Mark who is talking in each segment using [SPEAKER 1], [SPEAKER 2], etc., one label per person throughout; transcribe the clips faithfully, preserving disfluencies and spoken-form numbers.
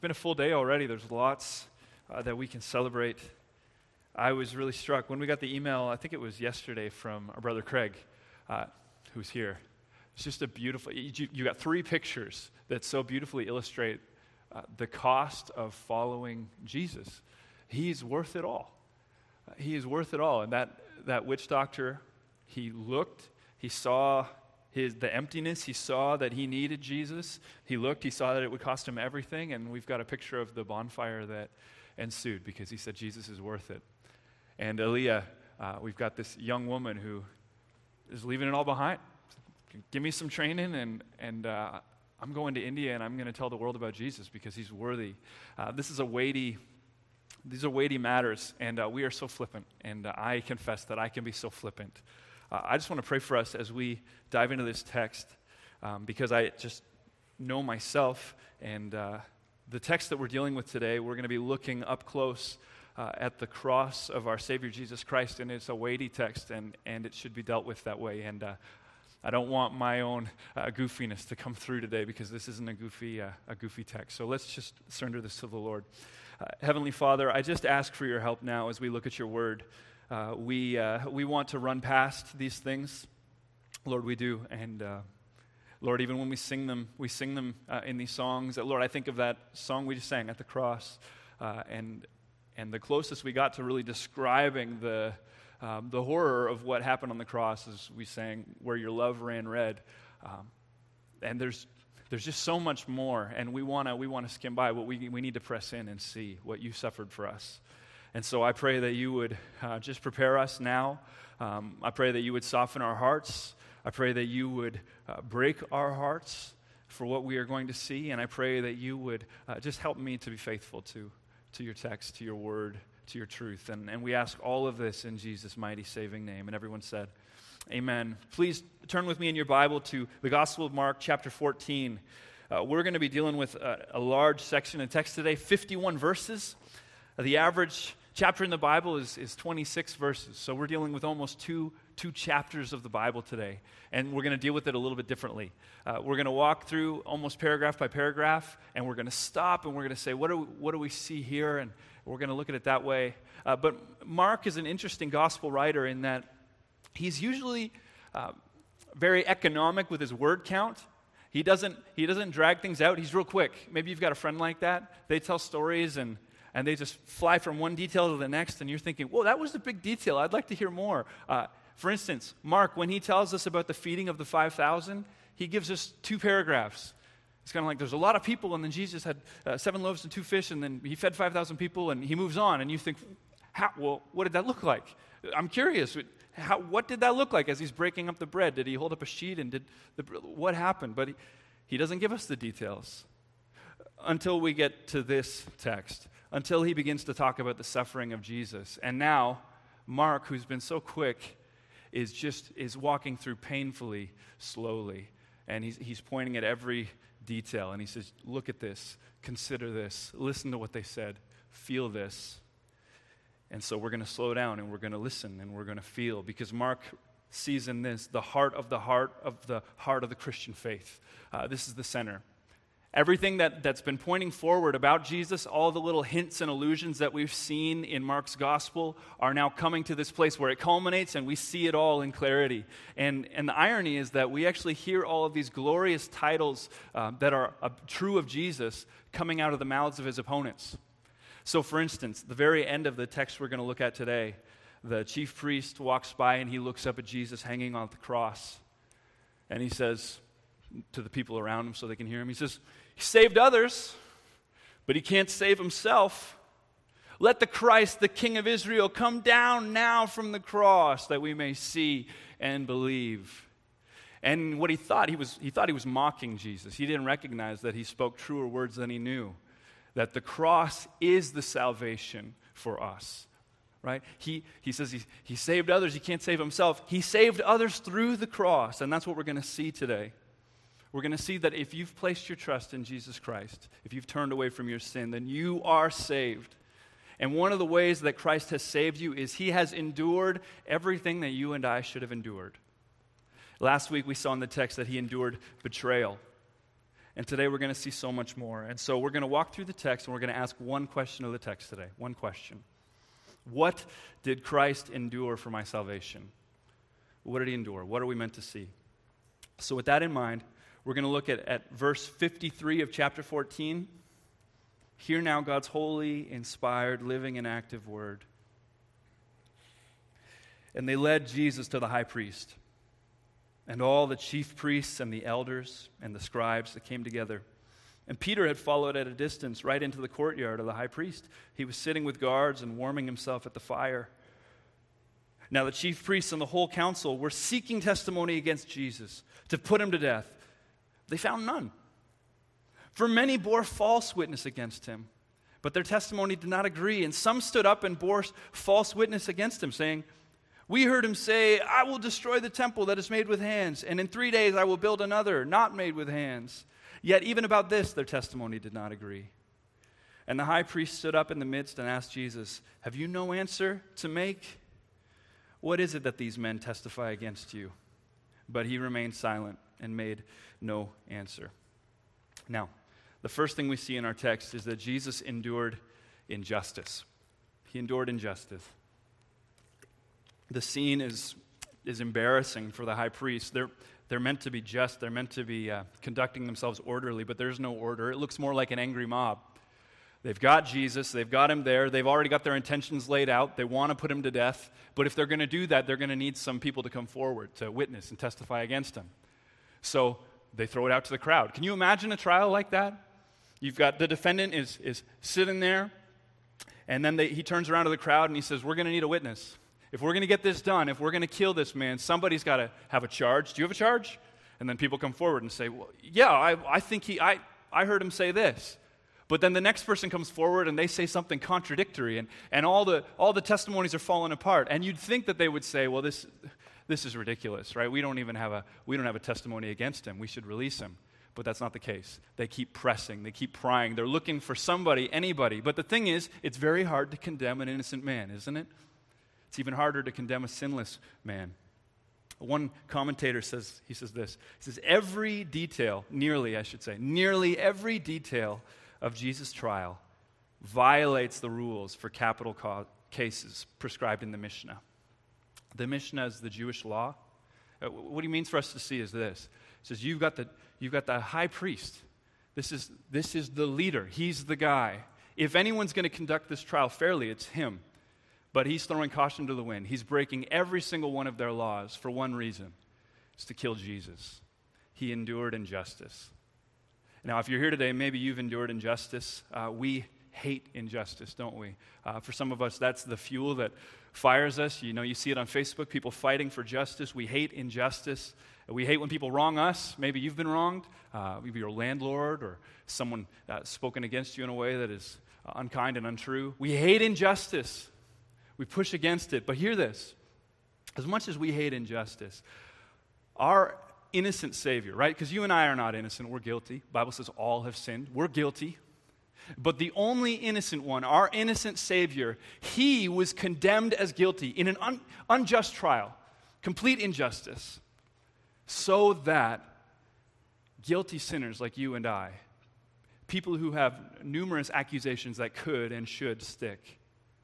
[SPEAKER 1] It's been a full day already. There's lots uh, that we can celebrate. I was really struck when we got the email, I think it was yesterday, from our brother Craig, uh, who's here. It's just a beautiful, you, you got three pictures that so beautifully illustrate uh, the cost of following Jesus. He's worth it all. Uh, he is worth it all. And that, that witch doctor, he looked, he saw his the emptiness, he saw that he needed Jesus. He looked, he saw that it would cost him everything, and we've got a picture of the bonfire that ensued because he said Jesus is worth it. And Aaliyah, uh, we've got this young woman who is leaving it all behind. Give me some training, and and uh, I'm going to India, and I'm going to tell the world about Jesus because he's worthy. Uh, this is a weighty, these are weighty matters, and uh, we are so flippant, and uh, I confess that I can be so flippant. Uh, I just want to pray for us as we dive into this text um, because I just know myself, and uh, the text that we're dealing with today, we're going to be looking up close uh, at the cross of our Savior Jesus Christ, and it's a weighty text, and, and it should be dealt with that way. And uh, I don't want my own uh, goofiness to come through today because this isn't a goofy, uh, a goofy text. So let's just surrender this to the Lord. Uh, Heavenly Father, I just ask for your help now as we look at your word. Uh, we uh, we want to run past these things, Lord, we do, and uh, Lord, even when we sing them, we sing them uh, in these songs. Uh, Lord, I think of that song we just sang at the cross, uh, and and the closest we got to really describing the um, the horror of what happened on the cross is we sang "Where Your Love Ran Red," um, and there's there's just so much more, and we wanna we wanna skim by, but we we need to press in and see what you suffered for us. And so I pray that you would uh, just prepare us now. Um, I pray that you would soften our hearts. I pray that you would uh, break our hearts for what we are going to see. And I pray that you would uh, just help me to be faithful to, to your text, to your word, to your truth. And, and we ask all of this in Jesus' mighty saving name. And everyone said, amen. Please turn with me in your Bible to the Gospel of Mark, chapter fourteen. Uh, we're going to be dealing with a, a large section of text today, fifty-one verses. Uh, the average chapter in the Bible is, is twenty-six verses, so we're dealing with almost two, two chapters of the Bible today, and we're going to deal with it a little bit differently. Uh, we're going to walk through almost paragraph by paragraph, and we're going to stop, and we're going to say, what do we, what do we see here, and we're going to look at it that way. Uh, but Mark is an interesting gospel writer in that he's usually uh, very economic with his word count. He doesn't, he doesn't drag things out. He's real quick. Maybe you've got a friend like that. They tell stories, and And they just fly from one detail to the next, and you're thinking, whoa, that was a big detail. I'd like to hear more. Uh, for instance, Mark, when he tells us about the feeding of the five thousand, he gives us two paragraphs. It's kind of like there's a lot of people, and then Jesus had uh, seven loaves and two fish, and then he fed five thousand people, and he moves on. And you think, how, well, what did that look like? I'm curious. How, what did that look like as he's breaking up the bread? Did he hold up a sheet, and did the, what happened? But he, he doesn't give us the details until we get to this text. Until he begins to talk about the suffering of Jesus. And now, Mark, who's been so quick, is just is walking through painfully, slowly. And he's, he's pointing at every detail. And he says, look at this, consider this, listen to what they said, feel this. And so we're going to slow down, and we're going to listen, and we're going to feel. Because Mark sees in this the heart of the heart of the heart of the Christian faith. Uh, this is the center. Everything that, that's been pointing forward about Jesus, all the little hints and allusions that we've seen in Mark's gospel are now coming to this place where it culminates and we see it all in clarity. And, and the irony is that we actually hear all of these glorious titles uh, that are uh, true of Jesus coming out of the mouths of his opponents. So for instance, the very end of the text we're going to look at today, the chief priest walks by and he looks up at Jesus hanging on the cross. And he says to the people around him so they can hear him, he says, he saved others, but he can't save himself. Let the Christ, the King of Israel, come down now from the cross that we may see and believe. And what he thought, he was he thought he was mocking Jesus. He didn't recognize that he spoke truer words than he knew. That the cross is the salvation for us. Right? He he says he, he saved others, he can't save himself. He saved others through the cross, and that's what we're going to see today. We're going to see that if you've placed your trust in Jesus Christ, if you've turned away from your sin, then you are saved. And one of the ways that Christ has saved you is he has endured everything that you and I should have endured. Last week we saw in the text that he endured betrayal. And today we're going to see so much more. And so we're going to walk through the text, and we're going to ask one question of the text today. One question. What did Christ endure for my salvation? What did he endure? What are we meant to see? So with that in mind, we're going to look at, at verse fifty-three of chapter fourteen. Hear now God's holy, inspired, living, and active word. And they led Jesus to the high priest, and all the chief priests and the elders and the scribes that came together. And Peter had followed at a distance right into the courtyard of the high priest. He was sitting with guards and warming himself at the fire. Now the chief priests and the whole council were seeking testimony against Jesus to put him to death. They found none. For many bore false witness against him, but their testimony did not agree. And some stood up and bore false witness against him, saying, we heard him say, I will destroy the temple that is made with hands, and in three days I will build another, not made with hands. Yet even about this their testimony did not agree. And the high priest stood up in the midst and asked Jesus, have you no answer to make? What is it that these men testify against you? But he remained silent and made no answer. Now, the first thing we see in our text is that Jesus endured injustice. He endured injustice. The scene is, is embarrassing for the high priest. They're, they're meant to be just. They're meant to be uh, conducting themselves orderly, but there's no order. It looks more like an angry mob. They've got Jesus. They've got him there. They've already got their intentions laid out. They want to put him to death. But if they're going to do that, they're going to need some people to come forward to witness and testify against him. So they throw it out to the crowd. Can you imagine a trial like that? You've got the defendant is, is sitting there, and then they, he turns around to the crowd and he says, we're going to need a witness. If we're going to get this done, if we're going to kill this man, somebody's got to have a charge. Do you have a charge? And then people come forward and say, well, yeah, I, I think he, I, I heard him say this. But then the next person comes forward and they say something contradictory, and, and all the all the testimonies are falling apart. And you'd think that they would say, well, this this is ridiculous, right? We don't even have a we don't have a testimony against him. We should release him. But that's not the case. They keep pressing, they keep prying. They're looking for somebody, anybody. But the thing is, it's very hard to condemn an innocent man, isn't it? It's even harder to condemn a sinless man. One commentator says, he says this, he says, every detail, nearly I should say, nearly every detail of Jesus' trial violates the rules for capital ca- cases prescribed in the Mishnah. The Mishnah is the Jewish law. Uh, what he means for us to see is this. He says, you've got the, you've got the high priest. This is, this is the leader. He's the guy. If anyone's going to conduct this trial fairly, it's him. But he's throwing caution to the wind. He's breaking every single one of their laws for one reason. It's to kill Jesus. He endured injustice. Now, if you're here today, maybe you've endured injustice. Uh, we hate injustice, don't we? Uh, for some of us, that's the fuel that fires us. You know, you see it on Facebook, people fighting for justice. We hate injustice. We hate when people wrong us. Maybe you've been wronged. Uh, maybe your landlord or someone uh, spoken against you in a way that is uh, unkind and untrue. We hate injustice. We push against it. But hear this. As much as we hate injustice, our innocent Savior, right? Because you and I are not innocent. We're guilty. The Bible says all have sinned. We're guilty. But the only innocent one, our innocent Savior, he was condemned as guilty in an un- unjust trial, complete injustice, so that guilty sinners like you and I, people who have numerous accusations that could and should stick,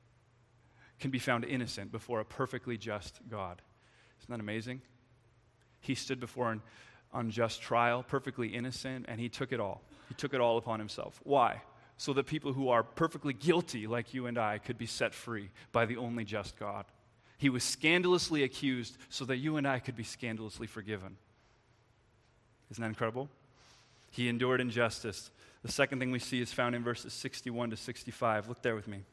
[SPEAKER 1] can be found innocent before a perfectly just God. Isn't that amazing? He stood before an unjust trial, perfectly innocent, and he took it all. He took it all upon himself. Why? So that people who are perfectly guilty, like you and I, could be set free by the only just God. He was scandalously accused so that you and I could be scandalously forgiven. Isn't that incredible? He endured injustice. The second thing we see is found in verses sixty-one to sixty-five. Look there with me.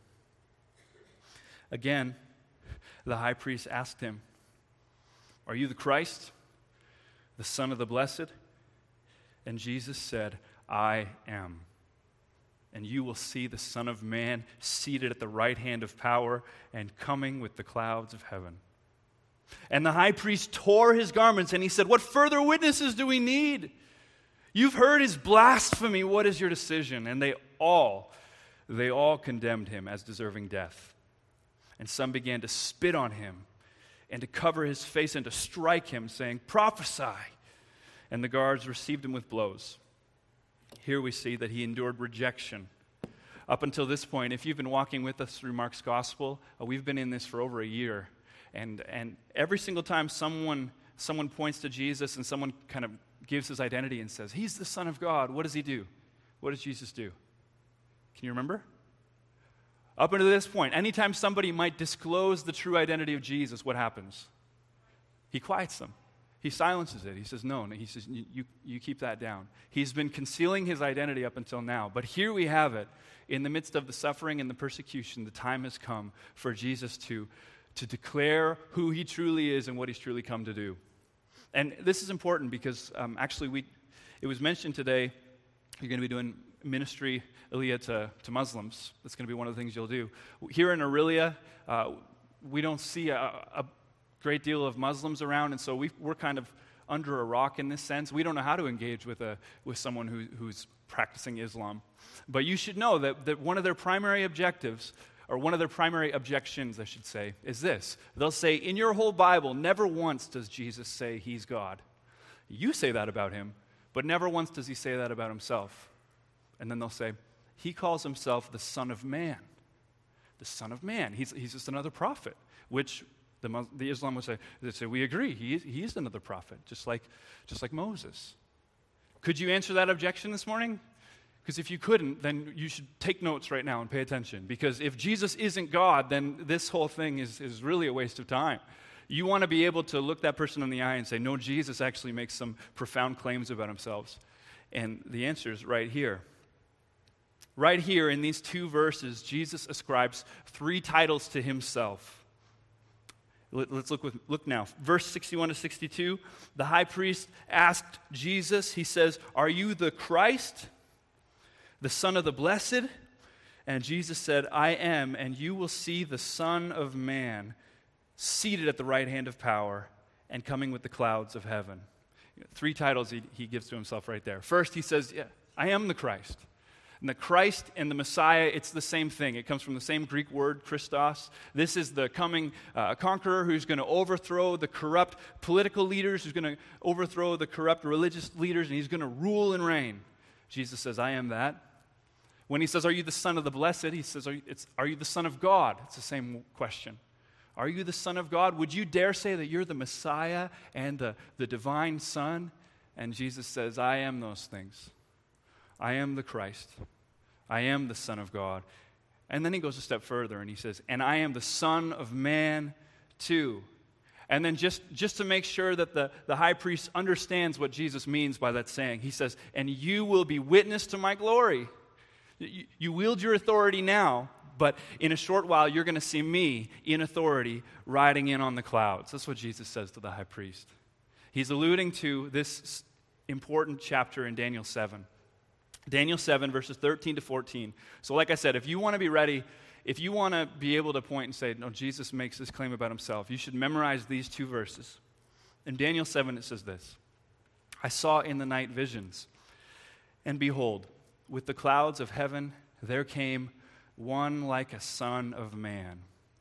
[SPEAKER 1] Again, the high priest asked him, are you the Christ, the Son of the Blessed? And Jesus said, I am. And you will see the Son of Man seated at the right hand of power and coming with the clouds of heaven. And the high priest tore his garments and he said, what further witnesses do we need? You've heard his blasphemy. What is your decision? And they all, they all condemned him as deserving death. And some began to spit on him and to cover his face and to strike him, saying, prophesy. And the guards received him with blows. here we see that he endured rejection. Up until this point, if you've been walking with us through Mark's gospel, uh, we've been in this for over a year. And and every single time someone someone points to Jesus and someone kind of gives his identity and says, he's the Son of God, what does he do? What does Jesus do? Can you remember? Up until this point, anytime somebody might disclose the true identity of Jesus, what happens? He quiets them. He silences it. He says, no, no. He says, you, you keep that down. He's been concealing his identity up until now. But here we have it. In the midst of the suffering and the persecution, the time has come for Jesus to, to declare who he truly is and what he's truly come to do. And this is important because um, actually we, it was mentioned today, you're going to be doing ministry, Ilya, to, to Muslims. That's going to be one of the things you'll do. Here in Aurelia, uh, we don't see a, a great deal of Muslims around, and so we, we're kind of under a rock in this sense. We don't know how to engage with a with someone who, who's practicing Islam. But you should know that, that one of their primary objectives, or one of their primary objections, I should say, is this. They'll say, in your whole Bible, never once does Jesus say he's God. You say that about him, but never once does he say that about himself. And then they'll say, he calls himself the Son of Man. The Son of Man. He's, he's just another prophet, which the, the Islam would say, they say, we agree, he, he is another prophet, just like, just like Moses. Could you answer that objection this morning? Because if you couldn't, then you should take notes right now and pay attention. Because if Jesus isn't God, then this whole thing is, is really a waste of time. You want to be able to look that person in the eye and say, no, Jesus actually makes some profound claims about himself. And the answer is right here. Right here in these two verses, Jesus ascribes three titles to himself. Let's look with, look now. Verse sixty-one to sixty-two, the high priest asked Jesus, he says, are you the Christ, the Son of the Blessed? And Jesus said, I am, and you will see the Son of Man seated at the right hand of power and coming with the clouds of heaven. You know, three titles he, he gives to himself right there. First, he says, yeah, I am the Christ. And the Christ and the Messiah, it's the same thing. It comes from the same Greek word, Christos. This is the coming uh, conqueror who's going to overthrow the corrupt political leaders, who's going to overthrow the corrupt religious leaders, and he's going to rule and reign. Jesus says, I am that. When he says, are you the Son of the Blessed? He says, are you, it's, are you the Son of God? It's the same question. Are you the Son of God? Would you dare say that you're the Messiah and the, the divine Son? And Jesus says, I am those things. I am the Christ. I am the Son of God. And then he goes a step further and he says, and I am the Son of Man too. And then just, just to make sure that the, the high priest understands what Jesus means by that saying, he says, and you will be witness to my glory. You, you wield your authority now, but in a short while you're going to see me in authority riding in on the clouds. That's what Jesus says to the high priest. He's alluding to this important chapter in Daniel seven. Daniel seven, verses thirteen to fourteen. So like I said, if you want to be ready, if you want to be able to point and say, no, Jesus makes this claim about himself, you should memorize these two verses. In Daniel seven, it says this, I saw in the night visions, and behold, with the clouds of heaven there came one like a son of man.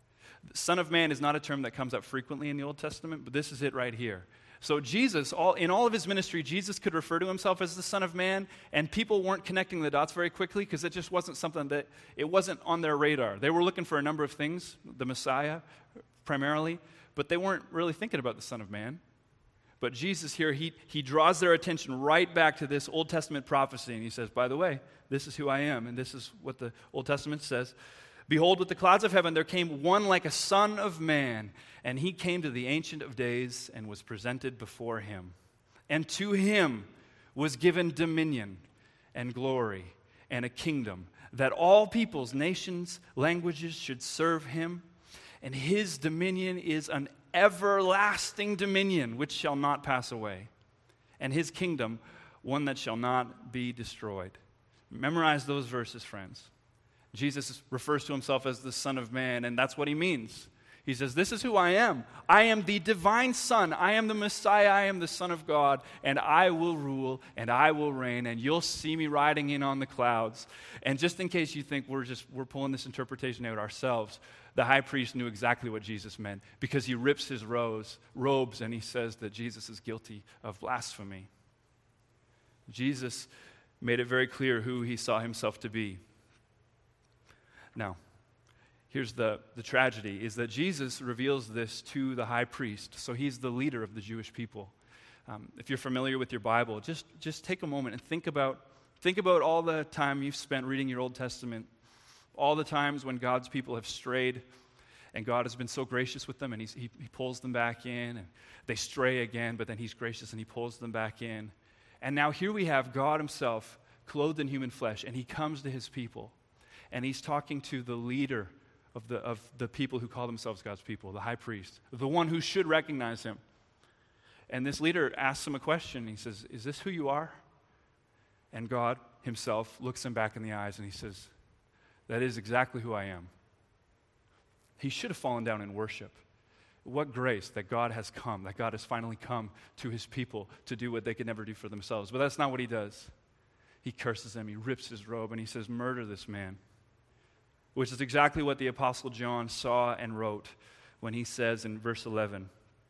[SPEAKER 1] Son of man is not a term that comes up frequently in the Old Testament, but this is it right here. So Jesus, all, in all of his ministry, Jesus could refer to himself as the Son of Man, and people weren't connecting the dots very quickly because it just wasn't something that, it wasn't on their radar. They were looking for a number of things, the Messiah primarily, but they weren't really thinking about the Son of Man. But Jesus here, he, he draws their attention right back to this Old Testament prophecy, and he says, by the way, this is who I am, and this is what the Old Testament says. Behold, with the clouds of heaven there came one like a son of man, and he came to the Ancient of Days and was presented before him. And to him was given dominion and glory and a kingdom, that all peoples, nations, languages should serve him. And his dominion is an everlasting dominion which shall not pass away, and his kingdom one that shall not be destroyed. Memorize those verses, friends. Jesus refers to himself as the Son of Man, and that's what he means. He says, this is who I am. I am the divine Son. I am the Messiah. I am the Son of God, and I will rule, and I will reign, and you'll see me riding in on the clouds. And just in case you think we're just we're pulling this interpretation out ourselves, the high priest knew exactly what Jesus meant, because he rips his robes, robes and he says that Jesus is guilty of blasphemy. Jesus made it very clear who he saw himself to be. Now, here's the, the tragedy, is that Jesus reveals this to the high priest, so he's the leader of the Jewish people. Um, if you're familiar with your Bible, just, just take a moment and think about, think about all the time you've spent reading your Old Testament, all the times when God's people have strayed, and God has been so gracious with them, and he's, he, he pulls them back in, and they stray again, but then he's gracious and he pulls them back in. And now here we have God himself, clothed in human flesh, and he comes to his people, and he's talking to the leader of the, of the people who call themselves God's people, the high priest, the one who should recognize him. And this leader asks him a question. He says, "Is this who you are?" And God himself looks him back in the eyes and he says, "That is exactly who I am." He should have fallen down in worship. What grace that God has come, that God has finally come to his people to do what they could never do for themselves. But that's not what he does. He curses them, he rips his robe, and he says, "Murder this man." Which is exactly what the Apostle John saw and wrote when he says in verse eleven,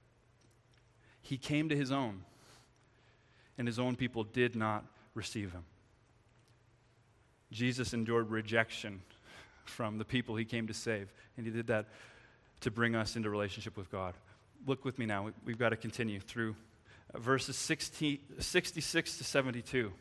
[SPEAKER 1] "He came to his own, and his own people did not receive him." Jesus endured rejection from the people he came to save, and he did that to bring us into relationship with God. Look with me now. We've got to continue through verses sixty, sixty-six to seventy-two.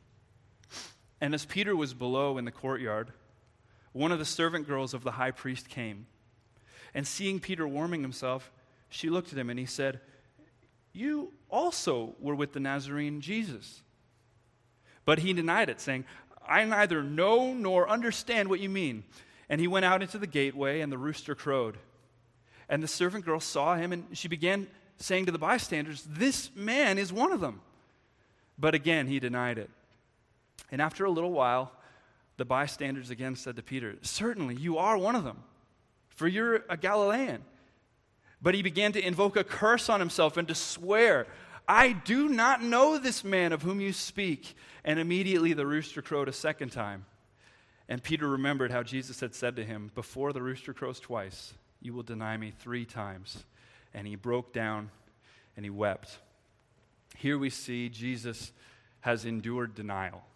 [SPEAKER 1] "And as Peter was below in the courtyard, one of the servant girls of the high priest came, and seeing Peter warming himself, she looked at him, and he said, 'You also were with the Nazarene Jesus.' But he denied it, saying, 'I neither know nor understand what you mean.' And he went out into the gateway, and the rooster crowed. And the servant girl saw him, and she began saying to the bystanders, 'This man is one of them.' But again he denied it. And after a little while, the bystanders again said to Peter, 'Certainly you are one of them, for you're a Galilean.' But he began to invoke a curse on himself and to swear, 'I do not know this man of whom you speak.' And immediately the rooster crowed a second time. And Peter remembered how Jesus had said to him, 'Before the rooster crows twice, you will deny me three times.' And he broke down and he wept." Here we see Jesus has endured denial.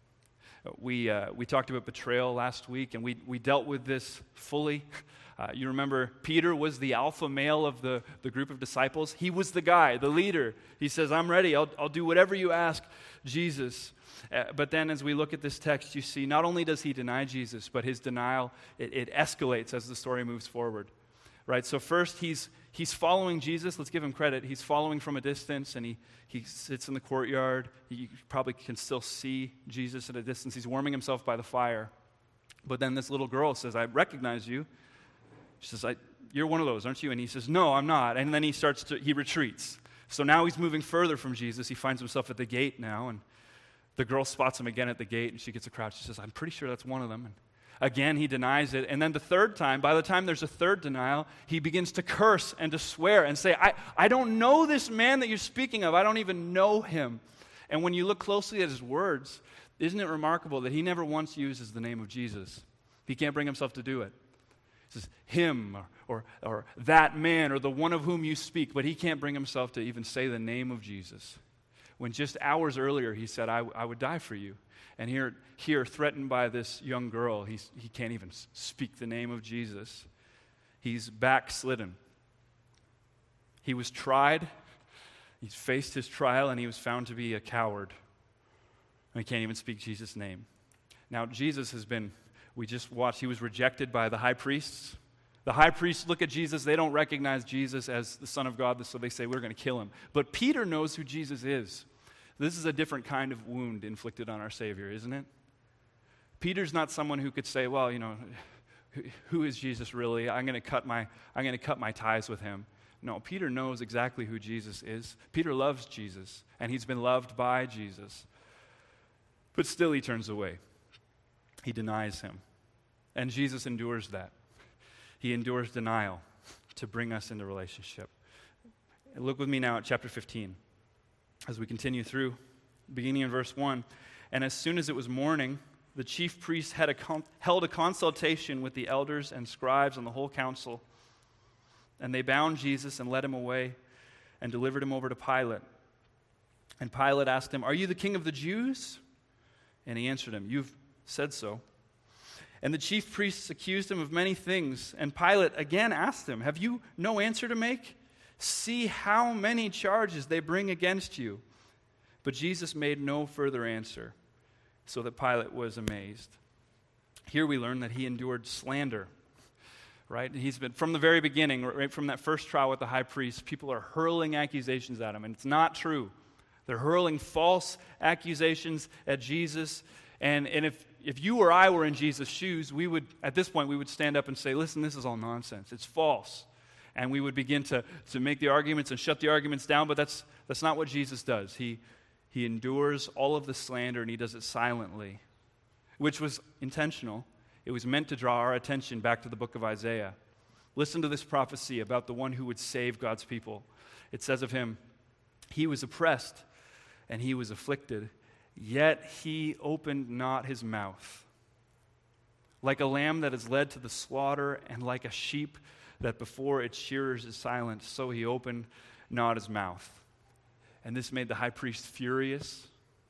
[SPEAKER 1] We uh, we talked about betrayal last week, and we, we dealt with this fully. Uh, you remember Peter was the alpha male of the, the group of disciples. He was the guy, the leader. He says, "I'm ready. I'll, I'll do whatever you ask, Jesus." Uh, but then as we look at this text, you see not only does he deny Jesus, but his denial, it, it escalates as the story moves forward. Right? So first he's he's following Jesus. Let's give him credit. He's following from a distance, and he, he sits in the courtyard. He probably can still see Jesus at a distance. He's warming himself by the fire. But then this little girl says, "I recognize you." She says, I, "You're one of those, aren't you?" And he says, "No, I'm not." And then he starts to, he retreats. So now he's moving further from Jesus. He finds himself at the gate now, and the girl spots him again at the gate, and she gets a crowd. She says, "I'm pretty sure that's one of them." And again, he denies it. And then the third time, by the time there's a third denial, he begins to curse and to swear and say, I, I don't know this man that you're speaking of. I don't even know him." And when you look closely at his words, isn't it remarkable that he never once uses the name of Jesus? He can't bring himself to do it. He says, "him," or, or, or "that man," or "the one of whom you speak," but he can't bring himself to even say the name of Jesus. When just hours earlier he said, I, I would die for you. And here, here, threatened by this young girl, he's, he can't even speak the name of Jesus. He's backslidden. He was tried. He's faced his trial, and he was found to be a coward. And he can't even speak Jesus' name. Now, Jesus has been, we just watched, he was rejected by the high priests. The high priests look at Jesus. They don't recognize Jesus as the Son of God, so they say, "We're going to kill him." But Peter knows who Jesus is. This is a different kind of wound inflicted on our Savior, isn't it? Peter's not someone who could say, "Well, you know, who is Jesus really? I'm going to cut my I'm going to cut my ties with him." No, Peter knows exactly who Jesus is. Peter loves Jesus, and he's been loved by Jesus. But still he turns away. He denies him. And Jesus endures that. He endures denial to bring us into relationship. Look with me now at chapter fifteen. As we continue through, beginning in verse one. "And as soon as it was morning, the chief priests had a con- held a consultation with the elders and scribes and the whole council. And they bound Jesus and led him away and delivered him over to Pilate. And Pilate asked him, 'Are you the king of the Jews?'
[SPEAKER 2] And he answered him, "You've said so." And the chief priests accused him of many things. And Pilate again asked him, "Have you no answer to make? See how many charges they bring against you." But Jesus made no further answer, so that Pilate was amazed. Here we learn that he endured slander, right? He's been, from the very beginning, right from that first trial with the high priest, people are hurling accusations at him, and it's not true. They're hurling false accusations at Jesus. And, and if, if you or I were in Jesus' shoes, we would, at this point, we would stand up and say, "Listen, this is all nonsense. It's false." And we would begin to, to make the arguments and shut the arguments down, but that's, that's not what Jesus does. He, he endures all of the slander, and he does it silently, which was intentional. It was meant to draw our attention back to the book of Isaiah. Listen to this prophecy about the one who would save God's people. It says of him, "He was oppressed and he was afflicted, yet he opened not his mouth. Like a lamb that is led to the slaughter, and like a sheep that before its shearers is silent, so he opened not his mouth." And this made the high priest furious.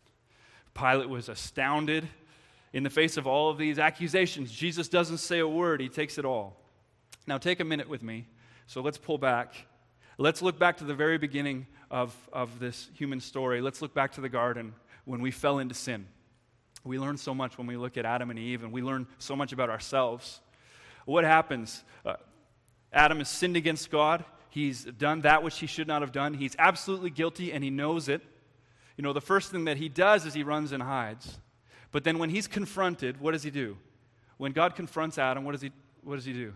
[SPEAKER 2] Pilate was astounded in the face of all of these accusations. Jesus doesn't say a word. He takes it all. Now take a minute with me. So let's pull back. Let's look back to the very beginning of, of this human story. Let's look back to the garden when we fell into sin. We learn so much when we look at Adam and Eve, and we learn so much about ourselves. What happens? Uh, Adam has sinned against God. He's done that which he should not have done. He's absolutely guilty, and he knows it. You know, the first thing that he does is he runs and hides. But then when he's confronted, what does he do? When God confronts Adam, what does he, what does he do?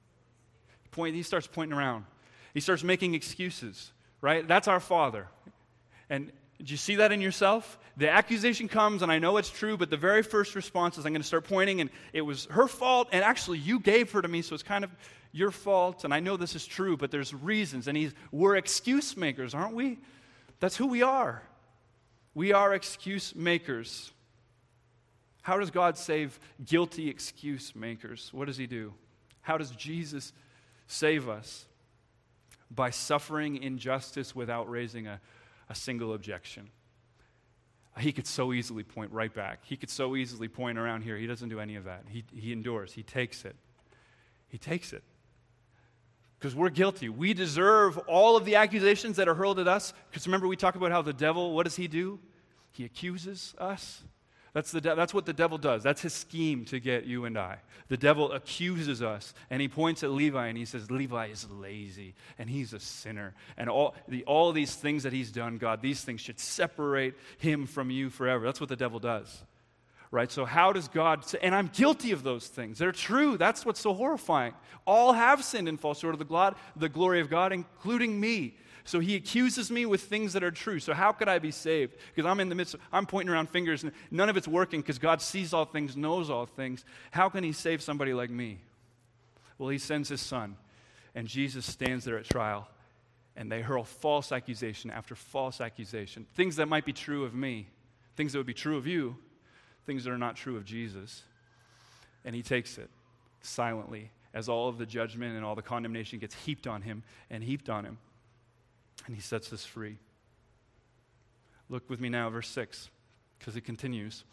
[SPEAKER 2] Point, he starts pointing around. He starts making excuses, right? That's our Father. And did you see that in yourself? The accusation comes, and I know it's true, but the very first response is I'm going to start pointing, and it was her fault, and actually you gave her to me, so it's kind of your fault, and I know this is true, but there's reasons, and he's, we're excuse makers, aren't we? That's who we are. We are excuse makers. How does God save guilty excuse makers? What does he do? How does Jesus save us? By suffering injustice without raising a, a single objection. He could so easily point right back. He could so easily point around here. He doesn't do any of that. He, he endures. He takes it. He takes it. Because we're guilty. We deserve all of the accusations that are hurled at us. Because remember, we talk about how the devil, what does he do? He accuses us. That's, the de- that's what the devil does. That's his scheme to get you and I. The devil accuses us, and he points at Levi, and he says, Levi is lazy, and he's a sinner. And all, the, all these things that he's done, God, these things should separate him from you forever. That's what the devil does. Right? So how does God say, and I'm guilty of those things. They're true. That's what's so horrifying. All have sinned and fall short of the, glad, the glory of God, including me. So he accuses me with things that are true. So how could I be saved? Because I'm in the midst of, I'm pointing around fingers, and none of it's working because God sees all things, knows all things. How can he save somebody like me? Well, he sends his son, and Jesus stands there at trial, and they hurl false accusation after false accusation. Things that might be true of me, things that would be true of you, things that are not true of Jesus. And he takes it silently as all of the judgment and all the condemnation gets heaped on him and heaped on him. And he sets us free. Look with me now, verse six, because it continues.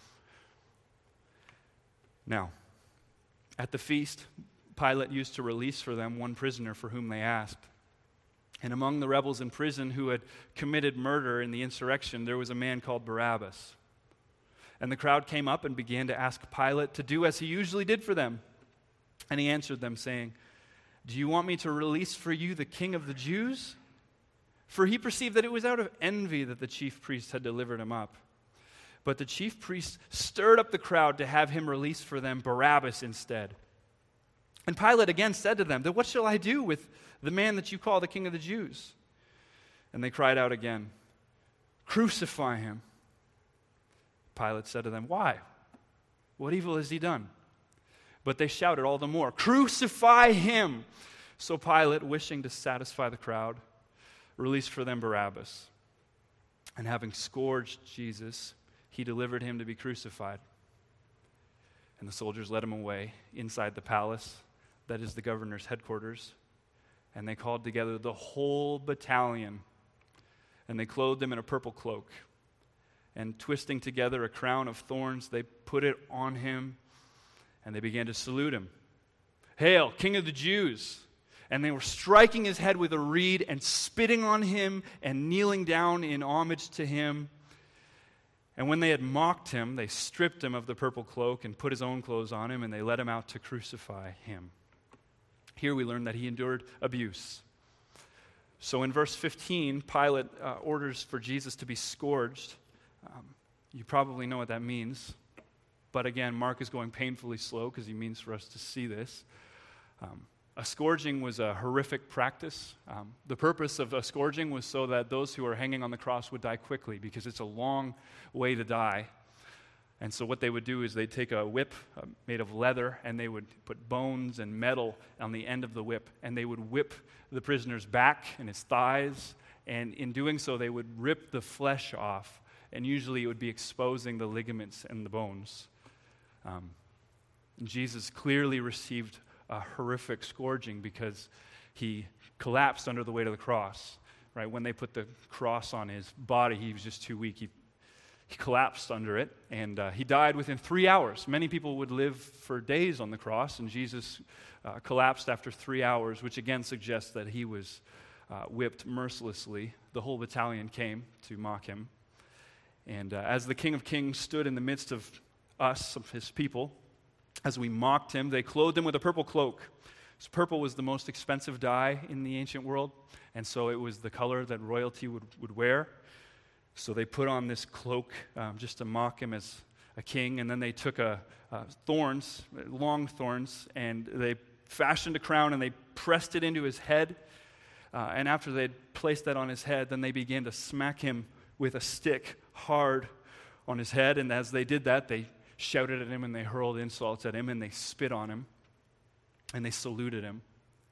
[SPEAKER 2] Now, at the feast, Pilate used to release for them one prisoner for whom they asked. And among the rebels in prison who had committed murder in the insurrection, there was a man called Barabbas. And the crowd came up and began to ask Pilate to do as he usually did for them. And he answered them, saying, "Do you want me to release for you the king of the Jews?" For he perceived that it was out of envy that the chief priests had delivered him up. But the chief priests stirred up the crowd to have him release for them Barabbas instead. And Pilate again said to them, "Then what shall I do with the man that you call the king of the Jews?" And they cried out again, "Crucify him." Pilate said to them, "Why? What evil has he done?" But they shouted all the more, "Crucify him!" So Pilate, wishing to satisfy the crowd, released for them Barabbas. And having scourged Jesus, he delivered him to be crucified. And the soldiers led him away inside the palace, that is the governor's headquarters. And they called together the whole battalion, and they clothed him in a purple cloak, and twisting together a crown of thorns, they put it on him, and they began to salute him. "Hail, King of the Jews!" And they were striking his head with a reed and spitting on him and kneeling down in homage to him. And when they had mocked him, they stripped him of the purple cloak and put his own clothes on him, and they led him out to crucify him. Here we learn that he endured abuse. So in verse fifteen, Pilate uh, orders for Jesus to be scourged. Um, you probably know what that means. But again, Mark is going painfully slow because he means for us to see this. Um, a scourging was a horrific practice. Um, the purpose of a scourging was so that those who are hanging on the cross would die quickly, because it's a long way to die. And so what they would do is they'd take a whip uh, made of leather, and they would put bones and metal on the end of the whip, and they would whip the prisoner's back and his thighs, and in doing so they would rip the flesh off, and usually it would be exposing the ligaments and the bones. Um, Jesus clearly received a horrific scourging because he collapsed under the weight of the cross. Right? When they put the cross on his body, he was just too weak. He, he collapsed under it, and uh, he died within three hours. Many people would live for days on the cross, and Jesus uh, collapsed after three hours, which again suggests that he was uh, whipped mercilessly. The whole battalion came to mock him. And uh, as the King of Kings stood in the midst of us, of his people, as we mocked him, they clothed him with a purple cloak. So purple was the most expensive dye in the ancient world, and so it was the color that royalty would, would wear. So they put on this cloak um, just to mock him as a king, and then they took a, uh, thorns, long thorns, and they fashioned a crown, and they pressed it into his head. Uh, and after they'd placed that on his head, then they began to smack him with a stick hard on his head, and as they did that, they shouted at him, and they hurled insults at him, and they spit on him, and they saluted him.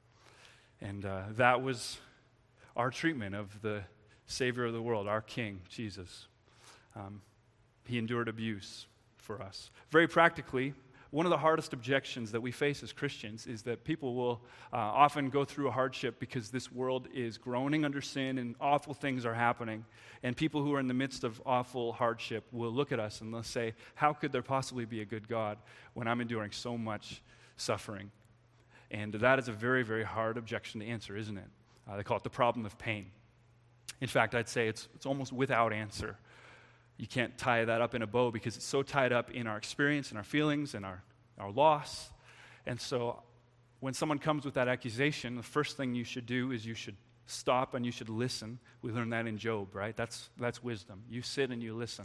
[SPEAKER 2] And uh, that was our treatment of the Savior of the world, our King, Jesus. Um, he endured abuse for us. Very practically, one of the hardest objections that we face as Christians is that people will uh, often go through a hardship because this world is groaning under sin and awful things are happening. And people who are in the midst of awful hardship will look at us and they'll say, how could there possibly be a good God when I'm enduring so much suffering? And that is a very, very hard objection to answer, isn't it? Uh, they call it the problem of pain. In fact, I'd say it's, it's almost without answer. You can't tie that up in a bow because it's so tied up in our experience and our feelings and our, our loss. And so when someone comes with that accusation, the first thing you should do is you should stop and you should listen. We learned that in Job, right? That's, that's wisdom. You sit and you listen.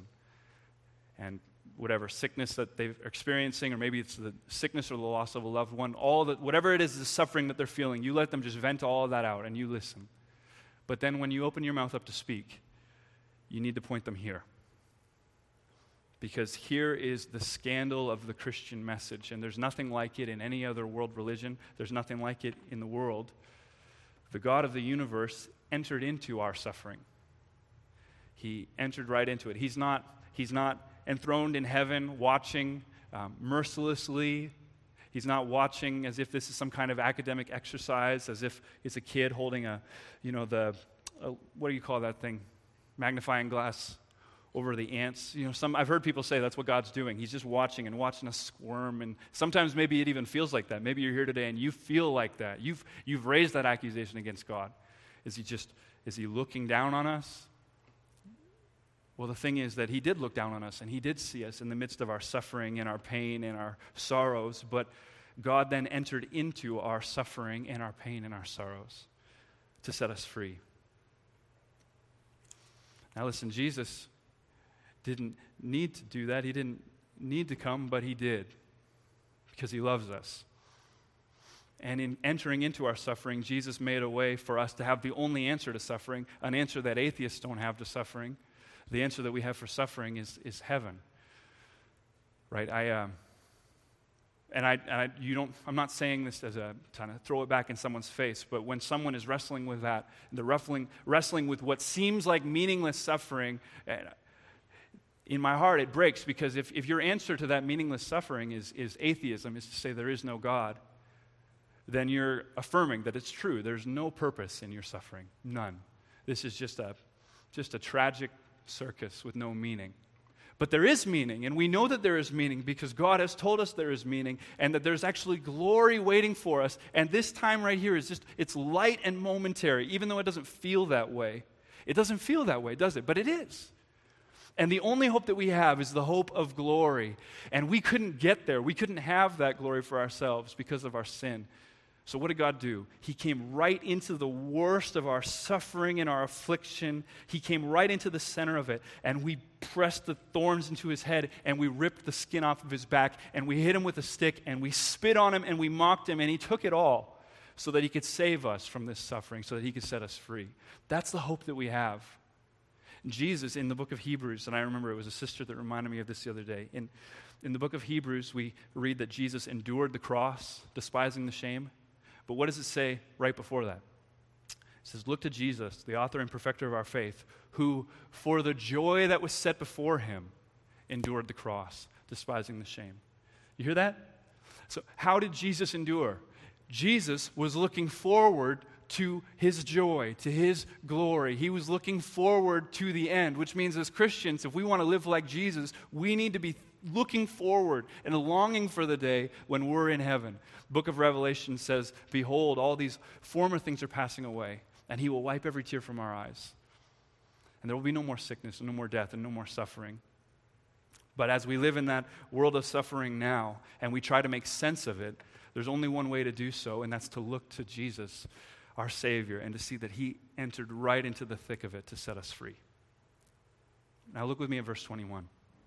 [SPEAKER 2] And whatever sickness that they're experiencing, or maybe it's the sickness or the loss of a loved one, all that, whatever it is, the suffering that they're feeling, you let them just vent all of that out and you listen. But then when you open your mouth up to speak, you need to point them here. Because here is the scandal of the Christian message, and there's nothing like it in any other world religion. There's nothing like it in the world. The God of the universe entered into our suffering. He entered right into it. He's not, he's not enthroned in heaven, watching um, mercilessly. He's not watching as if this is some kind of academic exercise, as if it's a kid holding a, you know, the, uh, what do you call that thing? Magnifying glass over the ants. You know, some I've heard people say that's what God's doing. He's just watching and watching us squirm, and sometimes maybe it even feels like that. Maybe you're here today and you feel like that. You've you've raised that accusation against God. Is he just is he looking down on us? Well, the thing is that he did look down on us, and he did see us in the midst of our suffering and our pain and our sorrows, but God then entered into our suffering and our pain and our sorrows to set us free. Now listen, Jesus didn't need to do that. He didn't need to come, but he did because he loves us. And in entering into our suffering, Jesus made a way for us to have the only answer to suffering, an answer that atheists don't have to suffering. The answer that we have for suffering is, is heaven. Right? I um, and I, and I you don't I'm not saying this as a trying to throw it back in someone's face, but when someone is wrestling with that, they're wrestling wrestling with what seems like meaningless suffering, in my heart it breaks, because if, if your answer to that meaningless suffering is, is atheism, is to say there is no God, then you're affirming that it's true. There's no purpose in your suffering. None. This is just a just a tragic circus with no meaning. But there is meaning, and we know that there is meaning because God has told us there is meaning and that there's actually glory waiting for us. And this time right here is just, it's light and momentary, even though it doesn't feel that way. It doesn't feel that way, does it? But it is. And the only hope that we have is the hope of glory. And we couldn't get there. We couldn't have that glory for ourselves because of our sin. So what did God do? He came right into the worst of our suffering and our affliction. He came right into the center of it, and we pressed the thorns into his head, and we ripped the skin off of his back, and we hit him with a stick, and we spit on him, and we mocked him, and he took it all so that he could save us from this suffering, so that he could set us free. That's the hope that we have. Jesus, in the book of Hebrews, and I remember it was a sister that reminded me of this the other day. In, in the book of Hebrews, we read that Jesus endured the cross, despising the shame. But what does it say right before that? It says, look to Jesus, the author and perfecter of our faith, who, for the joy that was set before him, endured the cross, despising the shame. You hear that? So how did Jesus endure? Jesus was looking forward to his joy, to his glory. He was looking forward to the end, which means as Christians, if we want to live like Jesus, we need to be looking forward and longing for the day when we're in heaven. Book of Revelation says, behold, all these former things are passing away, and he will wipe every tear from our eyes. And there will be no more sickness, and no more death, and no more suffering. But as we live in that world of suffering now, and we try to make sense of it, there's only one way to do so, and that's to look to Jesus, our Savior, and to see that he entered right into the thick of it to set us free. Now look with me at verse twenty-one.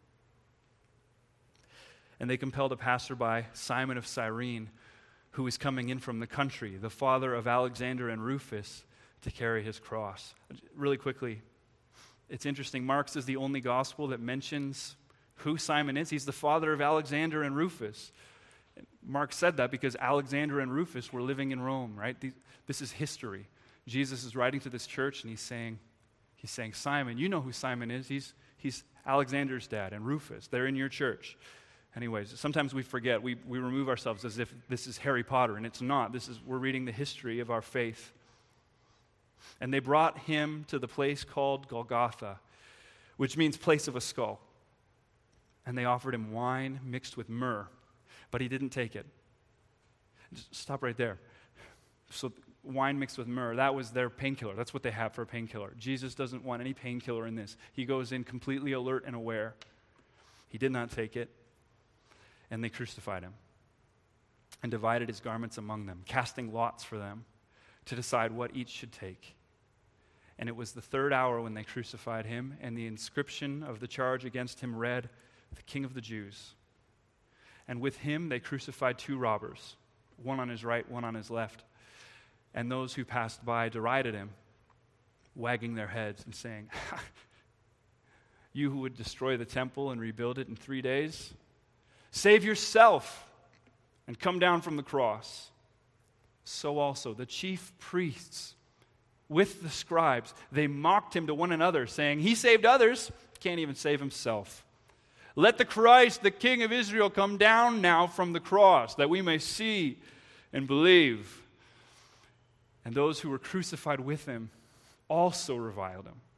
[SPEAKER 2] And they compelled a passerby, Simon of Cyrene, who was coming in from the country, the father of Alexander and Rufus, to carry his cross. Really quickly, it's interesting. Mark's is the only gospel that mentions who Simon is. He's the father of Alexander and Rufus. Mark said that because Alexander and Rufus were living in Rome, right? This is history. Jesus is writing to this church, and he's saying, he's saying, Simon, you know who Simon is. He's, he's Alexander's dad, and Rufus. They're in your church. Anyways, sometimes we forget. We, we remove ourselves as if this is Harry Potter, and it's not. This is, we're reading the history of our faith. And they brought him to the place called Golgotha, which means place of a skull. And they offered him wine mixed with myrrh, but he didn't take it. Just stop right there. So wine mixed with myrrh, that was their painkiller. That's what they have for a painkiller. Jesus doesn't want any painkiller in this. He goes in completely alert and aware. He did not take it. And they crucified him and divided his garments among them, casting lots for them to decide what each should take. And it was the third hour when they crucified him, and the inscription of the charge against him read, "The King of the Jews." And with him they crucified two robbers, one on his right, one on his left. And those who passed by derided him, wagging their heads and saying, "You who would destroy the temple and rebuild it in three days, save yourself and come down from the cross." So also the chief priests with the scribes, they mocked him to one another, saying, "He saved others, can't even save himself. Let the Christ, the King of Israel, come down now from the cross, that we may see and believe." And those who were crucified with him also reviled him.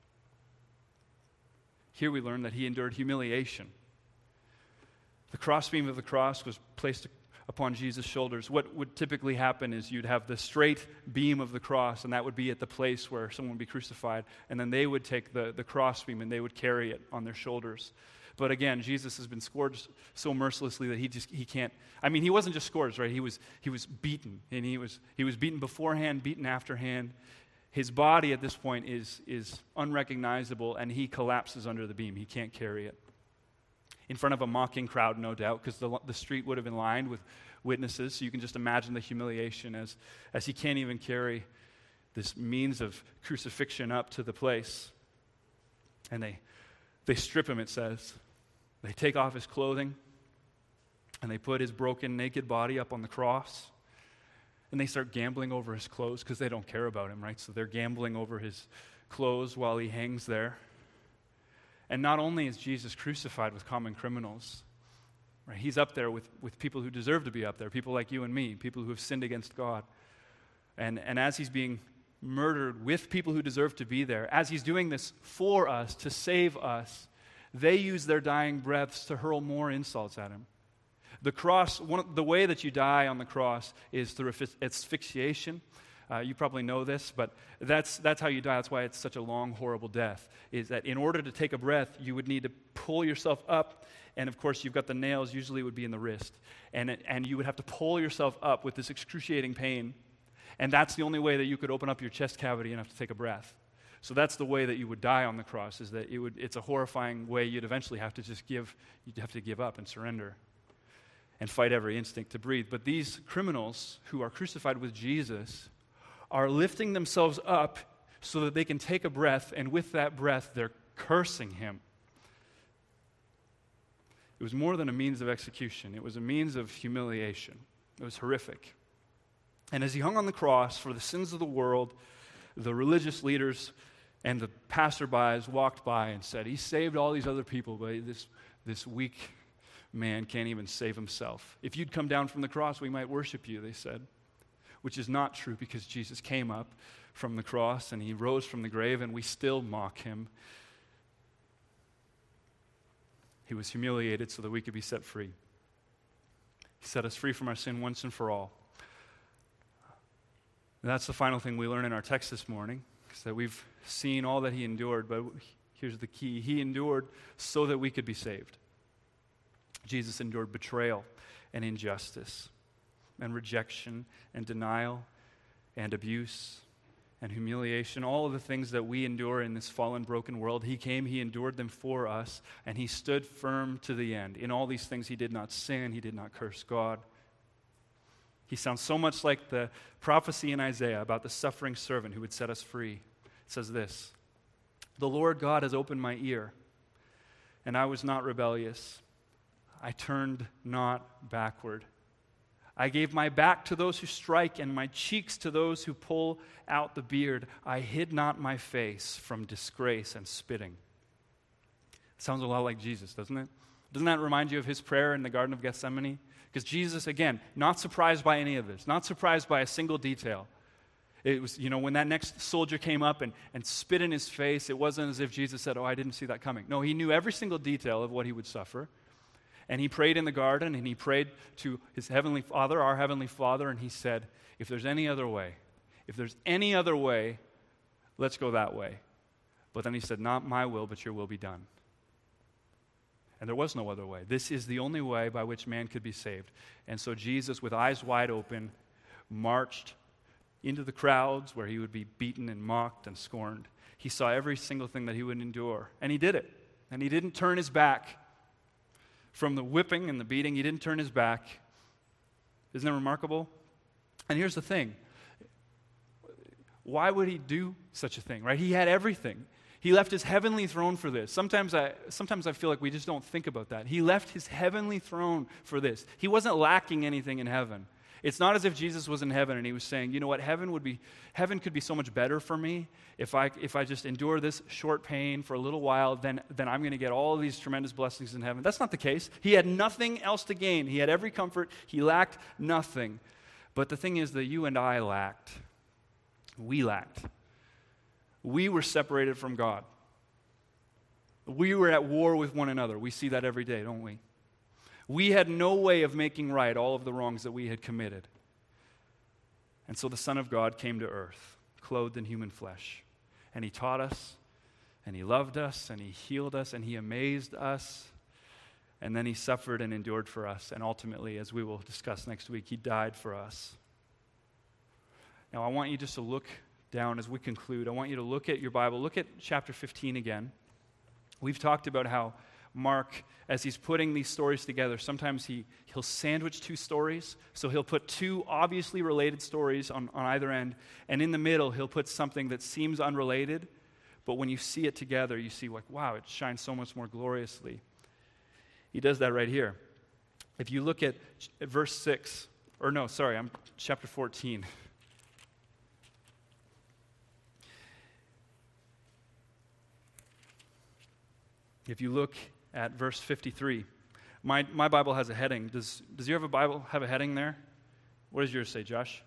[SPEAKER 2] Here we learn that he endured humiliation. The crossbeam of the cross was placed upon Jesus' shoulders. What would typically happen is you'd have the straight beam of the cross, and that would be at the place where someone would be crucified, and then they would take the, the crossbeam and they would carry it on their shoulders. But again, Jesus has been scourged so mercilessly that he just he can't. I mean, he wasn't just scourged, right? He was he was beaten, and he was he was beaten beforehand, beaten afterhand. His body at this point is is unrecognizable, and he collapses under the beam. He can't carry it. In front of a mocking crowd, no doubt, because the the street would have been lined with witnesses. So you can just imagine the humiliation as as he can't even carry this means of crucifixion up to the place. And they they strip him, it says. They take off his clothing, and they put his broken, naked body up on the cross, and they start gambling over his clothes because they don't care about him, right? So they're gambling over his clothes while he hangs there. And not only is Jesus crucified with common criminals, right? He's up there with, with people who deserve to be up there, people like you and me, people who have sinned against God. And, and as he's being murdered with people who deserve to be there, as he's doing this for us, to save us, they use their dying breaths to hurl more insults at him. The cross, one, the way that you die on the cross is through asphyxiation. Uh, you probably know this, but that's that's how you die. That's why it's such a long, horrible death, is that in order to take a breath, you would need to pull yourself up, and of course, you've got the nails, usually it would be in the wrist, and, it, and you would have to pull yourself up with this excruciating pain, and that's the only way that you could open up your chest cavity enough to take a breath. So that's the way that you would die on the cross, is that it would, it's a horrifying way you'd eventually have to just give, you'd have to give up and surrender and fight every instinct to breathe. But these criminals who are crucified with Jesus are lifting themselves up so that they can take a breath, and with that breath, they're cursing him. It was more than a means of execution. It was a means of humiliation. It was horrific. And as he hung on the cross for the sins of the world, the religious leaders and the passerbys walked by and said, he saved all these other people, but this, this weak man can't even save himself. If you'd come down from the cross, we might worship you, they said. Which is not true, because Jesus came up from the cross and he rose from the grave, and we still mock him. He was humiliated so that we could be set free. He set us free from our sin once and for all. And that's the final thing we learn in our text this morning, is that we've seen all that he endured, but here's the key. He endured so that we could be saved. Jesus endured betrayal and injustice and rejection and denial and abuse and humiliation, all of the things that we endure in this fallen, broken world. He came, he endured them for us, and he stood firm to the end. In all these things, he did not sin, he did not curse God. He sounds so much like the prophecy in Isaiah about the suffering servant who would set us free. It says this, "The Lord God has opened my ear, and I was not rebellious. I turned not backward. I gave my back to those who strike and my cheeks to those who pull out the beard. I hid not my face from disgrace and spitting." It sounds a lot like Jesus, doesn't it? Doesn't that remind you of his prayer in the Garden of Gethsemane? Because Jesus, again, not surprised by any of this, not surprised by a single detail. It was, you know, when that next soldier came up and, and spit in his face, it wasn't as if Jesus said, "Oh, I didn't see that coming." No, he knew every single detail of what he would suffer. And he prayed in the garden, and he prayed to his heavenly Father, our heavenly Father, and he said, if there's any other way, if there's any other way, let's go that way. But then he said, not my will, but your will be done. And there was no other way. This is the only way by which man could be saved. And so Jesus, with eyes wide open, marched into the crowds where he would be beaten and mocked and scorned. He saw every single thing that he would endure, and he did it. And he didn't turn his back from the whipping and the beating. He didn't turn his back. Isn't that remarkable? And here's the thing. Why would he do such a thing, right? He had everything. He left his heavenly throne for this. Sometimes I, sometimes I feel like we just don't think about that. He left his heavenly throne for this. He wasn't lacking anything in heaven. It's not as if Jesus was in heaven and he was saying, you know what, heaven would be, heaven could be so much better for me if I if I just endure this short pain for a little while, then, then I'm going to get all of these tremendous blessings in heaven. That's not the case. He had nothing else to gain. He had every comfort. He lacked nothing. But the thing is that you and I lacked. We lacked. We were separated from God. We were at war with one another. We see that every day, don't we? We had no way of making right all of the wrongs that we had committed. And so the Son of God came to earth, clothed in human flesh. And he taught us, and he loved us, and he healed us, and he amazed us. And then he suffered and endured for us. And ultimately, as we will discuss next week, he died for us. Now, I want you just to look down as we conclude. I want you to look at your Bible. Look at chapter fifteen again. We've talked about how Mark, as he's putting these stories together, sometimes he, he'll sandwich two stories. So he'll put two obviously related stories on, on either end, and in the middle he'll put something that seems unrelated, but when you see it together, you see like, wow, it shines so much more gloriously. He does that right here. If you look at, at verse six, or no, sorry, I'm chapter fourteen. If you look at verse fifty-three, my, my Bible has a heading. Does, does your have a Bible have a heading there? What does yours say, Josh?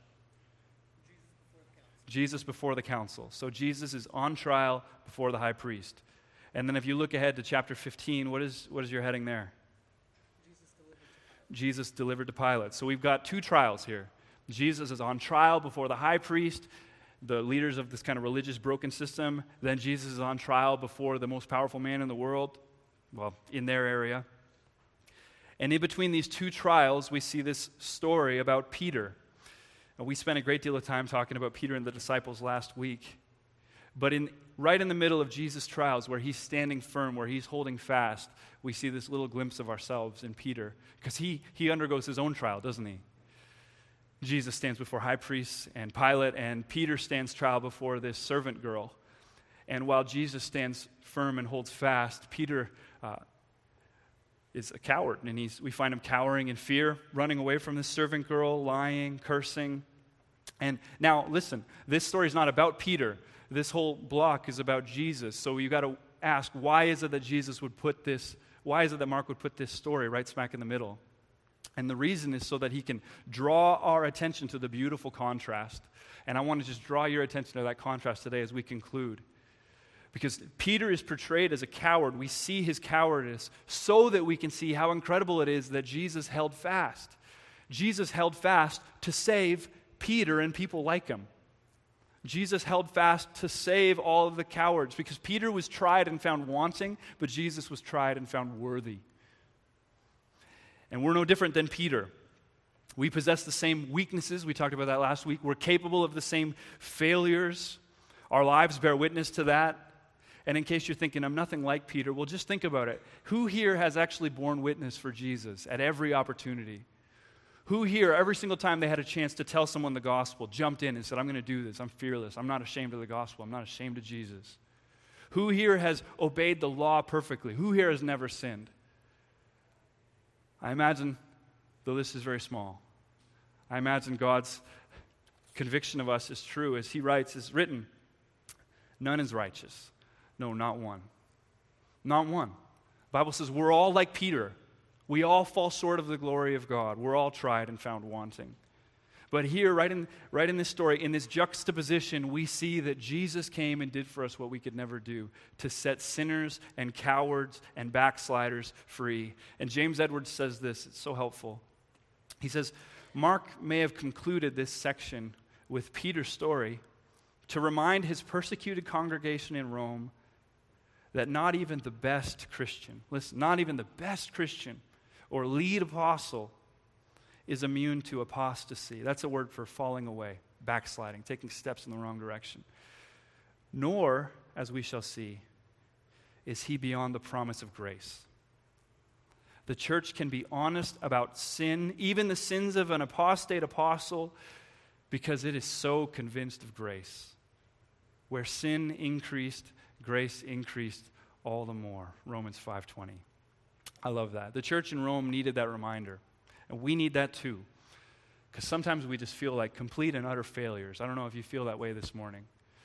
[SPEAKER 2] Jesus before the council. Jesus before the council. So Jesus is on trial before the high priest. And then if you look ahead to chapter fifteen, what is, what is your heading there?
[SPEAKER 3] Jesus delivered.
[SPEAKER 2] Jesus delivered to Pilate. So we've got two trials here. Jesus is on trial before the high priest, the leaders of this kind of religious broken system. Then Jesus is on trial before the most powerful man in the world, well, in their area. And in between these two trials, we see this story about Peter. And we spent a great deal of time talking about Peter and the disciples last week. But in right in the middle of Jesus' trials, where he's standing firm, where he's holding fast, we see this little glimpse of ourselves in Peter. Because he, he undergoes his own trial, doesn't he? Jesus stands before high priests and Pilate, and Peter stands trial before this servant girl. And while Jesus stands firm and holds fast, Peter uh, is a coward, and he's, we find him cowering in fear, running away from this servant girl, lying, cursing. And now, listen, this story is not about Peter. This whole block is about Jesus. So you got to ask, why is it that Jesus would put this, why is it that Mark would put this story right smack in the middle? And the reason is so that he can draw our attention to the beautiful contrast. And I want to just draw your attention to that contrast today as we conclude. Because Peter is portrayed as a coward. We see his cowardice so that we can see how incredible it is that Jesus held fast. Jesus held fast to save Peter and people like him. Jesus held fast to save all of the cowards because Peter was tried and found wanting, but Jesus was tried and found worthy. And we're no different than Peter. We possess the same weaknesses. We talked about that last week. We're capable of the same failures. Our lives bear witness to that. And in case you're thinking, I'm nothing like Peter, well, just think about it. Who here has actually borne witness for Jesus at every opportunity? Who here, every single time they had a chance to tell someone the gospel, jumped in and said, I'm going to do this. I'm fearless. I'm not ashamed of the gospel. I'm not ashamed of Jesus. Who here has obeyed the law perfectly? Who here has never sinned? I imagine the list is very small. I imagine God's conviction of us is true. As he writes, is written, none is righteous. No, not one. Not one. The Bible says we're all like Peter. We all fall short of the glory of God. We're all tried and found wanting. But here, right in, right in this story, in this juxtaposition, we see that Jesus came and did for us what we could never do, to set sinners and cowards and backsliders free. And James Edwards says this, it's so helpful. He says, Mark may have concluded this section with Peter's story to remind his persecuted congregation in Rome that not even the best Christian, listen, not even the best Christian or lead apostle is immune to apostasy. That's a word for falling away, backsliding, taking steps in the wrong direction. Nor, as we shall see, is he beyond the promise of grace. The church can be honest about sin, even the sins of an apostate apostle, because it is so convinced of grace. Where sin increased, grace increased all the more. Romans five twenty. I love that. The church in Rome needed that reminder. And we need that too. Because sometimes we just feel like complete and utter failures. I don't know if you feel that way this morning.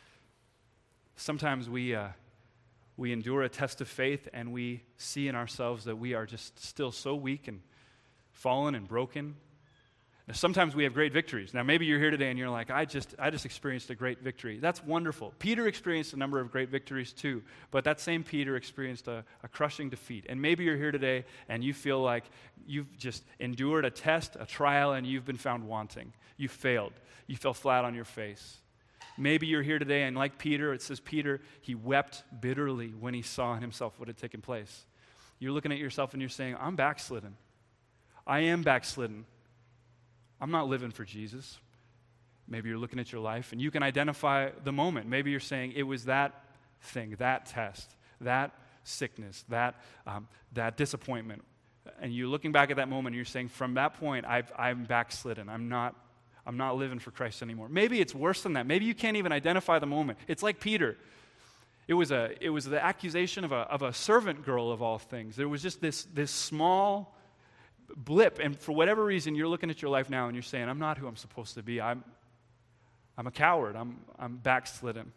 [SPEAKER 2] Sometimes we uh, we endure a test of faith and we see in ourselves that we are just still so weak and fallen and broken. Now, sometimes we have great victories. Now, maybe you're here today and you're like, I just I just experienced a great victory. That's wonderful. Peter experienced a number of great victories too, but that same Peter experienced a, a crushing defeat. And maybe you're here today and you feel like you've just endured a test, a trial, and you've been found wanting. You failed. You fell flat on your face. Maybe you're here today and like Peter, it says Peter, he wept bitterly when he saw in himself what had taken place. You're looking at yourself and you're saying, I'm backslidden. I am backslidden. I'm not living for Jesus. Maybe you're looking at your life and you can identify the moment. Maybe you're saying it was that thing, that test, that sickness, that um, that disappointment. And you're looking back at that moment and you're saying, from that point, I've, I'm backslidden. I'm not, I'm not living for Christ anymore. Maybe it's worse than that. Maybe you can't even identify the moment. It's like Peter. It was a it was the accusation of a of a servant girl of all things. There was just this this small blip, and for whatever reason, you're looking at your life now and you're saying, I'm not who I'm supposed to be. I'm, I'm a coward. I'm, I'm backslidden.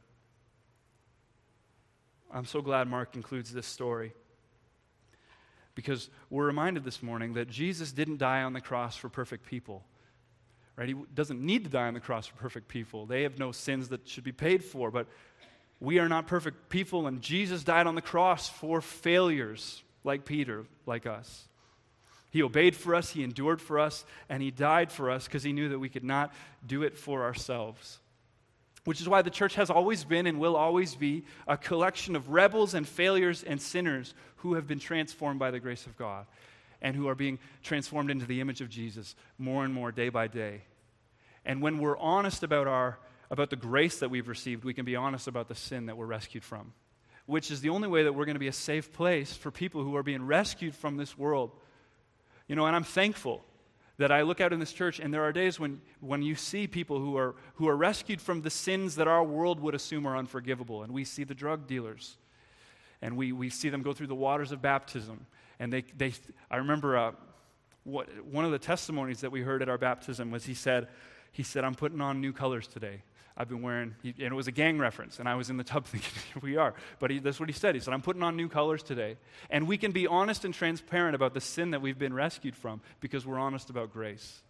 [SPEAKER 2] I'm so glad Mark includes this story because we're reminded this morning that Jesus didn't die on the cross for perfect people. Right? He doesn't need to die on the cross for perfect people. They have no sins that should be paid for, but We are not perfect people, and Jesus died on the cross for failures like Peter, like us. He obeyed for us, he endured for us, and he died for us because he knew that we could not do it for ourselves. Which is why the church has always been and will always be a collection of rebels and failures and sinners who have been transformed by the grace of God and who are being transformed into the image of Jesus more and more day by day. And when we're honest about our about the grace that we've received, we can be honest about the sin that we're rescued from, which is the only way that we're going to be a safe place for people who are being rescued from this world. You know, and I'm thankful that I look out in this church, and there are days when, when you see people who are who are rescued from the sins that our world would assume are unforgivable. And we see the drug dealers, and we, we see them go through the waters of baptism. And they, they I remember uh, what, one of the testimonies that we heard at our baptism was he said, he said, I'm putting on new colors today. I've been wearing, he, and it was a gang reference, and I was in the tub thinking, here we are. But he, that's what he said. He said, I'm putting on new colors today. And we can be honest and transparent about the sin that we've been rescued from because we're honest about grace.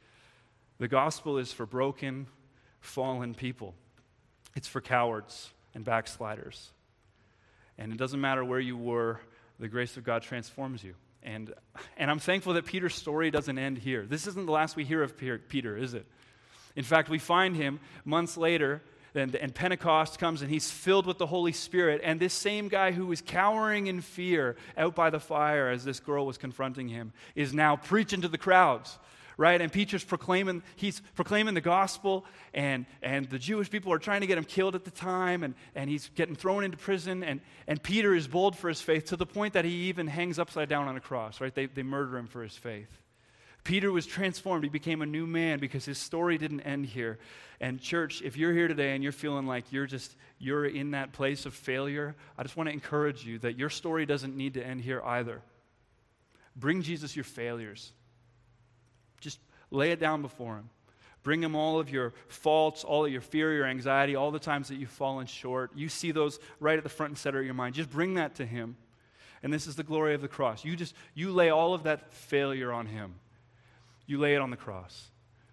[SPEAKER 2] The gospel is for broken, fallen people. It's for cowards and backsliders. And it doesn't matter where you were, the grace of God transforms you. And, and I'm thankful that Peter's story doesn't end here. This isn't the last we hear of Peter, is it? In fact, we find him months later, and, and Pentecost comes, and he's filled with the Holy Spirit. And this same guy who was cowering in fear out by the fire as this girl was confronting him is now preaching to the crowds, right? And Peter's proclaiming, he's proclaiming the gospel, and, and the Jewish people are trying to get him killed at the time, and, and he's getting thrown into prison. And, and Peter is bold for his faith to the point that he even hangs upside down on a cross, right? They, they murder him for his faith. Peter was transformed. He became a new man because his story didn't end here. And church, if you're here today and you're feeling like you're just, you're in that place of failure, I just want to encourage you that your story doesn't need to end here either. Bring Jesus your failures. Just lay it down before him. Bring him all of your faults, all of your fear, your anxiety, all the times that you've fallen short. You see those right at the front and center of your mind. Just bring that to him. And this is the glory of the cross. You just, you lay all of that failure on him. You lay it on the cross.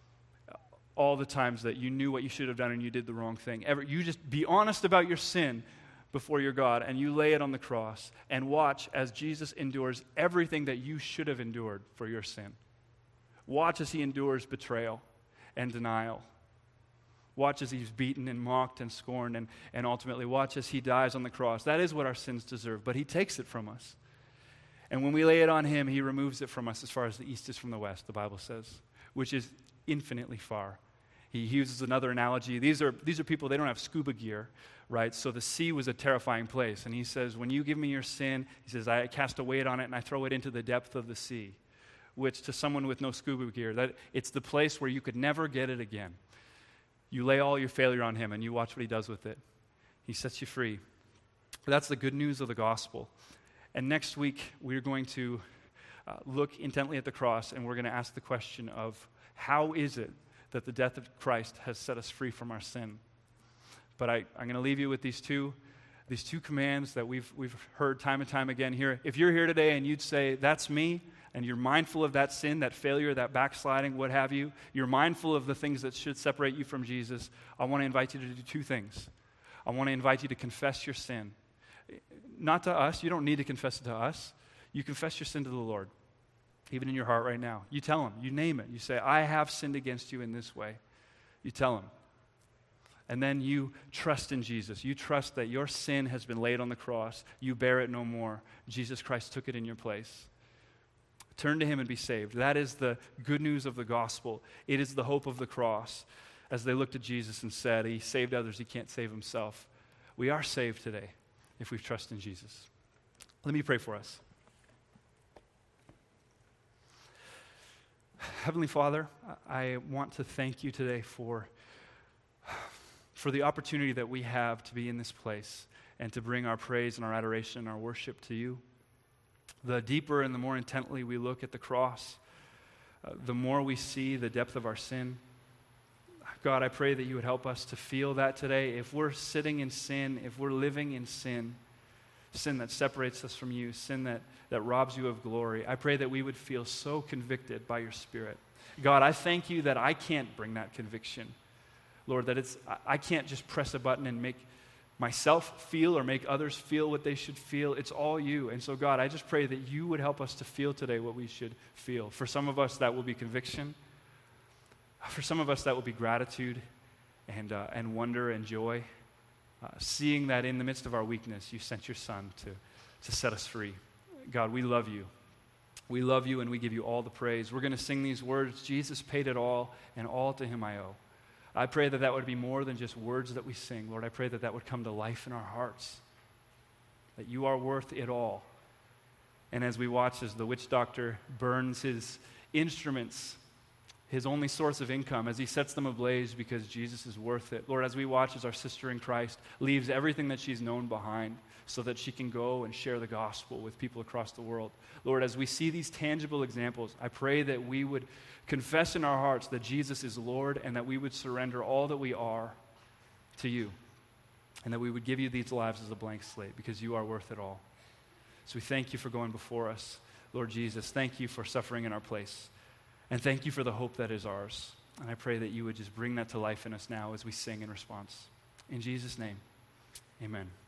[SPEAKER 2] All the times that you knew what you should have done and you did the wrong thing. Ever, you just be honest about your sin before your God, and you lay it on the cross and watch as Jesus endures everything that you should have endured for your sin. Watch as he endures betrayal and denial. Watch as he's beaten and mocked and scorned, and, and ultimately watch as he dies on the cross. That is what our sins deserve, but he takes it from us. And when we lay it on him, he removes it from us as far as the east is from the west, the Bible says, which is infinitely far. He uses another analogy. These are, these are people, they don't have scuba gear, right? So the sea was a terrifying place. And he says, when you give me your sin, he says, I cast a weight on it and I throw it into the depth of the sea, which to someone with no scuba gear, that it's the place where you could never get it again. You lay all your failure on him and you watch what he does with it. He sets you free. That's the good news of the gospel. And next week, we're going to uh, look intently at the cross, and we're going to ask the question of how is it that the death of Christ has set us free from our sin? But I, I'm going to leave you with these two, these two commands that we've, we've heard time and time again here. If you're here today and you'd say, that's me, and you're mindful of that sin, that failure, that backsliding, what have you, you're mindful of the things that should separate you from Jesus, I want to invite you to do two things. I want to invite you to confess your sin. Not to us. You don't need to confess it to us. You confess your sin to the Lord, even in your heart right now. You tell him. You name it. You say, I have sinned against you in this way. You tell him. And then you trust in Jesus. You trust that your sin has been laid on the cross. You bear it no more. Jesus Christ took it in your place. Turn to him and be saved. That is the good news of the gospel. It is the hope of the cross. As they looked at Jesus and said, he saved others, he can't save himself. We are saved today if we trust in Jesus. Let me pray for us. Heavenly Father, I want to thank you today for, for the opportunity that we have to be in this place and to bring our praise and our adoration and our worship to you. The deeper and the more intently we look at the cross, uh, the more we see the depth of our sin. God, I pray that you would help us to feel that today. If we're sitting in sin, if we're living in sin, sin that separates us from you, sin that, that robs you of glory, I pray that we would feel so convicted by your Spirit. God, I thank you that I can't bring that conviction. Lord, that it's I can't just press a button and make
[SPEAKER 1] myself feel or make others feel what they should feel. It's all you. And so, God, I just pray that you would help us to feel today what we should feel. For some of us, that will be conviction. For some of us, that will be gratitude and, uh, and wonder and joy. Uh, seeing that in the midst of our weakness, you sent your Son to, to set us free. God, we love you. We love you and we give you all the praise. We're going to sing these words. Jesus paid it all, and all to him I owe. I pray that that would be more than just words that we sing. Lord, I pray that that would come to life in our hearts, that you are worth it all. And as we watch as the witch doctor burns his instruments, his only source of income, as he sets them ablaze because Jesus is worth it. Lord, as we watch as our sister in Christ leaves everything that she's known behind so that she can go and share the gospel with people across the world. Lord, as we see these tangible examples, I pray that we would confess in our hearts that Jesus is Lord and that we would surrender all that we are to you and that we would give you these lives as a blank slate because you are worth it all. So we thank you for going before us. Lord Jesus, thank you for suffering in our place. And thank you for the hope that is ours. And I pray that you would just bring that to life in us now as we sing in response. In Jesus' name, amen.